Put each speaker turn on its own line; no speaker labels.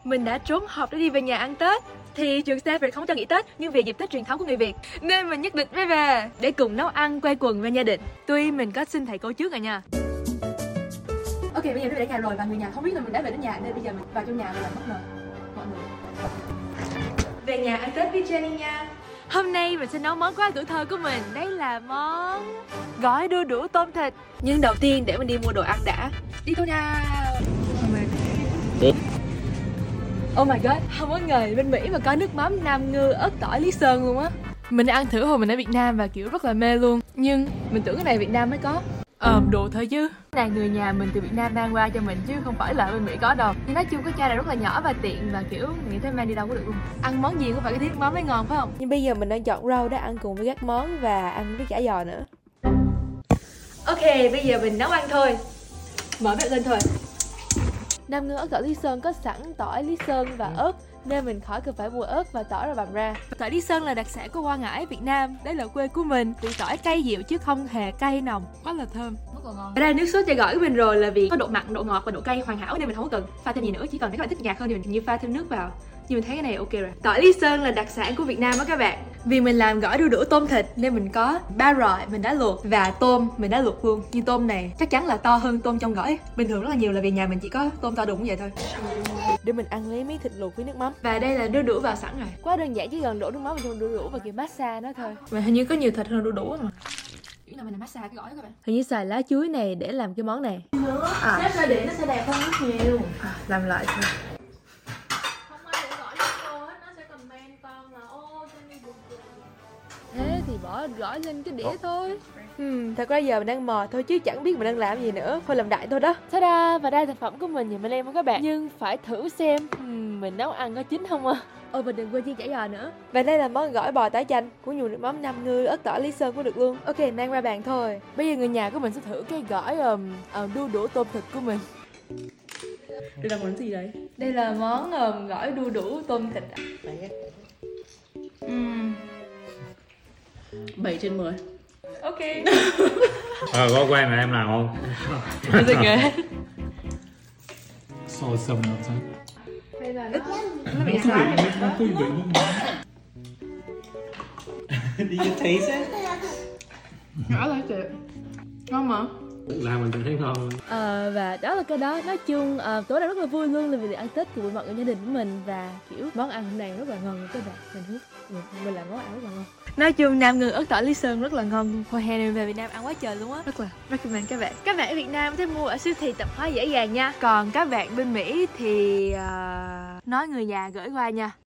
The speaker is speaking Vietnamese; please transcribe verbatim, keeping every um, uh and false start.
mình đã trốn học để đi về nhà ăn Tết. Thì trường Sa Việt không cho nghỉ Tết, nhưng vì dịp Tết truyền thống của người Việt nên mình nhất định phải về để cùng nấu ăn, quây quần bên gia đình. Tuy mình có xin thầy cô trước rồi nha. Ok, bây giờ mình đã nhà rồi và người nhà không biết là mình đã về đến nhà, nên bây giờ mình vào trong nhà và làm bất ngờ mọi người. Về nhà ăn Tết với Jenny nha. Hôm nay mình sẽ nấu món quá tuổi thơ của mình. Đây là món gói đu đủ tôm thịt. Nhưng đầu tiên để mình đi mua đồ ăn đã. Đi thôi nào. Oh my god, không có ngờ bên Mỹ mà có nước mắm Nam Ngư, ớt tỏi, Lý Sơn luôn á. Mình đã ăn thử hồi mình ở Việt Nam và kiểu rất là mê luôn. Nhưng mình tưởng cái này Việt Nam mới có. Ờ, đồ thôi chứ. Này người nhà mình từ Việt Nam mang qua cho mình chứ không phải là bên Mỹ có đâu. Nhưng nói chung cái chai này rất là nhỏ và tiện và kiểu nghĩ thấy mang đi đâu có được luôn. Ăn món gì cũng phải cái thiết mắm mới ngon phải không? Nhưng bây giờ mình đang chọn rau để ăn cùng với các món và ăn với chả giò nữa. Ok, bây giờ mình nấu ăn thôi. Mở bếp lên thôi. Nam Ngư ớt tỏi Lý Sơn có sẵn tỏi Lý Sơn và ớt nên mình khỏi cần phải mua ớt và tỏi rồi bằm ra. Tỏi Lý Sơn là đặc sản của Quảng Ngãi, Việt Nam. Đây là quê của mình. Vị tỏi cay dịu chứ không hề cay nồng, quá là thơm. Rất là ngon. Ở đây nước sốt chả gỏi của mình rồi là vì có độ mặn, độ ngọt và độ cay hoàn hảo nên mình không có cần pha thêm gì nữa. Chỉ cần nếu các bạn thích nhạt hơn thì mình như pha thêm nước vào. Nhưng mình thấy cái này ok rồi. Tỏi Lý Sơn là đặc sản của Việt Nam đó các bạn. Vì mình làm gỏi đu đủ tôm thịt nên mình có ba rọi mình đã luộc và tôm mình đã luộc luôn. Nhưng tôm này chắc chắn là to hơn tôm trong gỏi. Bình thường rất là nhiều là vì nhà mình chỉ có tôm to đùng như vậy thôi. Để mình ăn lấy miếng thịt luộc với nước mắm. Và đây là đu đủ vào sẵn rồi. Quá đơn giản, chỉ cần đổ nước mắm vào trong đu đủ và kiểu massage nó thôi. Mà hình như có nhiều thịt hơn đu đủ mà. Là mình làm massage cái gỏi đó các bạn. Hình như xài lá chuối này để làm cái món này. À. Nó sẽ để nó sẽ đẹp hơn rất nhiều. À, làm lại thôi. Thế thì bỏ gỏi lên cái đĩa thôi. Ừ, thật ra giờ mình đang mò thôi chứ chẳng biết mình đang làm gì nữa. Thôi làm đại thôi đó. Ta-da, và đây là sản phẩm của mình, nhìn mình em các bạn. Nhưng phải thử xem uhm, mình nấu ăn có chín không à. Ôi và đừng quên chiên chả giò nữa. Và đây là món gỏi bò tái chanh của nhiều nước mắm Nam Ngư, ớt tỏi Lý Sơn cũng được luôn. Ok, mang ra bàn thôi. Bây giờ người nhà của mình sẽ thử cái gỏi um, uh, đu đủ tôm thịt của mình. Đây là món gì đấy? Đây là món um, gỏi đu đủ tôm thịt à? Uhm.
bảy trên mười.
Ok.
Ờ, có quen là em làm không?
Gì nghề?
Sò sầm nào sao?
Đây là nó nó bị sáng.
Nó cứ vị. Do you taste it?
Rõ rồi chị. Ngon mà.
Làm mình thấy ngon.
Ờ, và đó là cái đó. Nói chung uh, tối nay rất là vui luôn là vì được ăn Tết cùng với mọi người gia đình của mình. Và kiểu món ăn hôm nay rất là ngon các bạn. Mình hứa mình, mình làm món ăn rất là ngon. Nói chung Nam Ngư ớt tỏi Lý Sơn rất là ngon. Hồi hè này về Việt Nam ăn quá trời luôn á. Rất là recommend các bạn. Các bạn ở Việt Nam có thể mua ở siêu thị tạp hóa dễ dàng nha. Còn các bạn bên Mỹ thì uh, nói người nhà gửi qua nha.